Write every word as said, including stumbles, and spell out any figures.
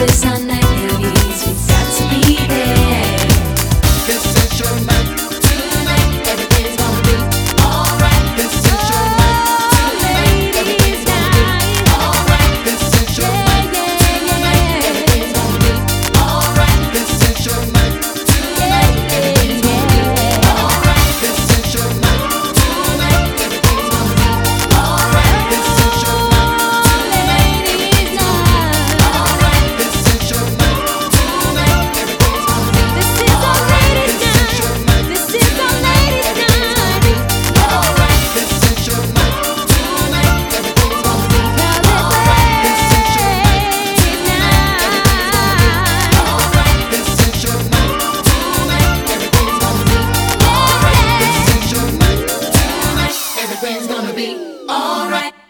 is our night, ladies. We've got to be there. This is your night. Tonight, everything's gonna be alright. This is your night. Tonight, everything's gonna be alright. This is your night. Tonight, everything's gonna be alright. This is your night. Tonight, everything's gonna be alright. This is your night. Tonight, everything's gonna be alright. This is your night. Tonight, everything's gonna be alright. This is your night. Tonight, everything's gonna be This is our ladies' night. This is our ladies' night. alright. This is your night. Tonight, everything's gonna be alright. This is your night. Alright. This is your night. Tonight, everything's gonna be alright. This is your night. Tonight, everything's gonna be alright.